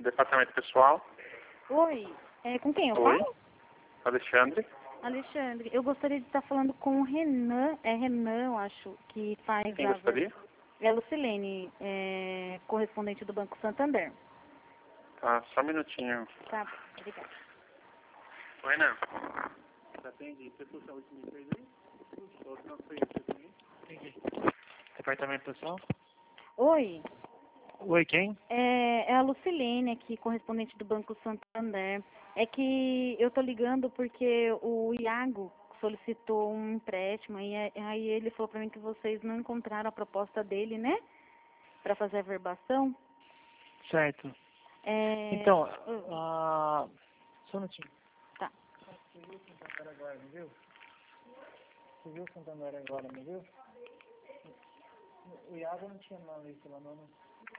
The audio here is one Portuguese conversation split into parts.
departamento pessoal. Oi, com quem eu Oi. falo? Alexandre. Alexandre, eu gostaria de estar falando com o Renan, Renan, eu acho, que faz Quem gostaria? É Lucilene, correspondente do Banco Santander. Tá, só um minutinho. Tá, obrigada. Oi, Renan. Você atende pessoa de saúde que me fez aí? Outro não foi isso também? Entendi. Departamento pessoal? Oi, Oi, quem? é a Lucilene aqui, correspondente do Banco Santander. É que eu tô ligando porque o Iago solicitou um empréstimo e aí ele falou pra mim que vocês não encontraram a proposta dele, né? Pra fazer a verbação. Certo. É... Então, só um minutinho. Tá. Você viu o Santander agora, não viu? Você viu o Santander agora, não viu? O Iago não tinha nada isso lá, não.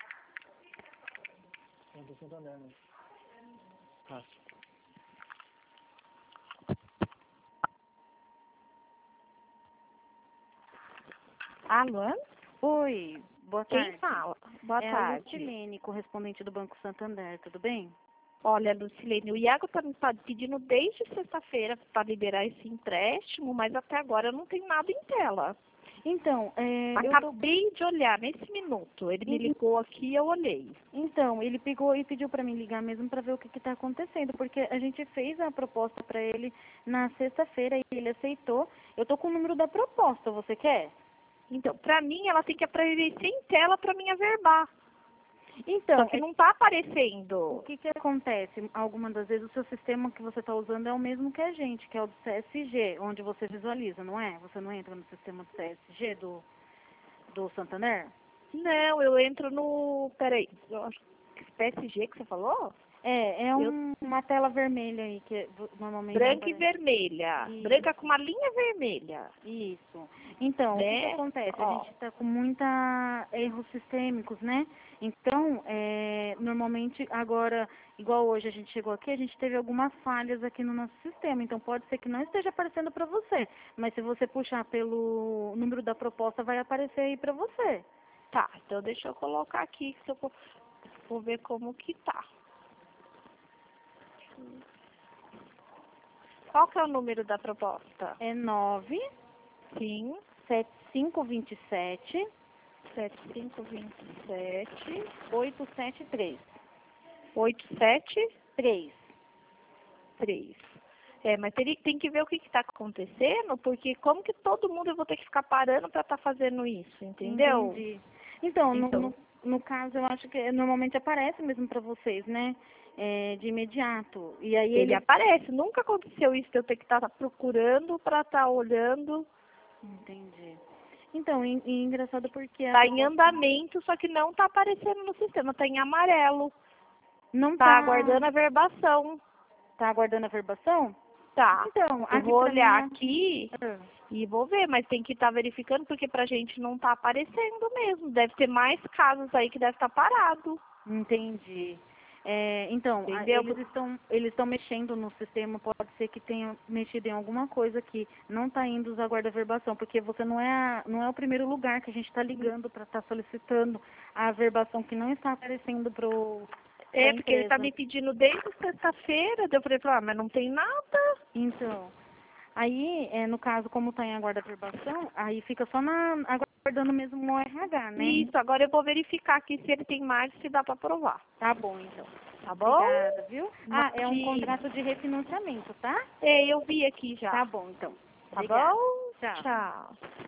Não do Santander, não. Tá. Alô? Oi, boa tarde. Quem fala? Boa É a tarde. Lucilene, correspondente do Banco Santander, tudo bem? Olha, Lucilene, o Iago tá me pedindo desde sexta-feira para liberar esse empréstimo, mas até agora eu não tenho nada em tela. Então, Acabei de olhar nesse minuto. Ele me ligou aqui e eu olhei. Então, ele pegou e pediu para mim ligar mesmo para ver o que está acontecendo, porque a gente fez a proposta para ele na sexta-feira e ele aceitou. Eu tô com o número da proposta, você quer? Então, para mim, ela tem que aparecer em tela para mim averbar. Então, Só que não tá aparecendo. o que acontece? Algumas das vezes o seu sistema que você está usando é o mesmo que a gente, que é o do CSG, onde você visualiza, não é? Você não entra no sistema do CSG do Santander? Não, eu entro no... Peraí, eu acho que PSG que você falou? Uma tela vermelha aí, que normalmente... Branca e vermelha. Isso. Branca com uma linha vermelha. Isso. Então, o que acontece? A gente está com erros sistêmicos, né? Então, normalmente, agora, igual hoje a gente chegou aqui, a gente teve algumas falhas aqui no nosso sistema. Então, pode ser que não esteja aparecendo para você. Mas se você puxar pelo número da proposta, vai aparecer aí para você. Tá, então deixa eu colocar aqui, que eu vou ver como que tá. Qual que é o número da proposta? É 9 Sim. 7527 7527 873 873. 3. Mas tem que ver o que está acontecendo, porque como que todo mundo eu vou ter que ficar parando para estar fazendo isso, entendeu? Entendi. Então, no caso, eu acho que normalmente aparece mesmo para vocês, né? De imediato. E aí ele aparece. Nunca aconteceu isso de eu ter que estar procurando para estar olhando. Entendi. Então, e engraçado porque... Está em andamento, só que não está aparecendo no sistema. Está em amarelo. Não está aguardando a verbação. Está aguardando a verbação? Tá. Então, eu vou olhar mim... aqui e vou ver, mas tem que estar verificando, porque pra gente não tá aparecendo mesmo. Deve ter mais casos aí que deve estar parado. Entendi. Então, eles estão mexendo no sistema, pode ser que tenham mexido em alguma coisa que não está indo os aguarda-verbação, porque você não é o primeiro lugar que a gente está ligando para estar solicitando a verbação que não está aparecendo porque ele está me pedindo desde sexta-feira, eu falei, mas não tem nada. Então, aí, no caso, como está em aguarda-verbação, aí fica só aguardando mesmo o RH, né? Isso, agora eu vou verificar aqui se ele tem mais, se dá para aprovar. Tá bom, então. Tá bom? Obrigada, viu? É um contrato de refinanciamento, tá? Eu vi aqui já. Tá bom, então. Tá Obrigada. bom? Tchau. Tchau.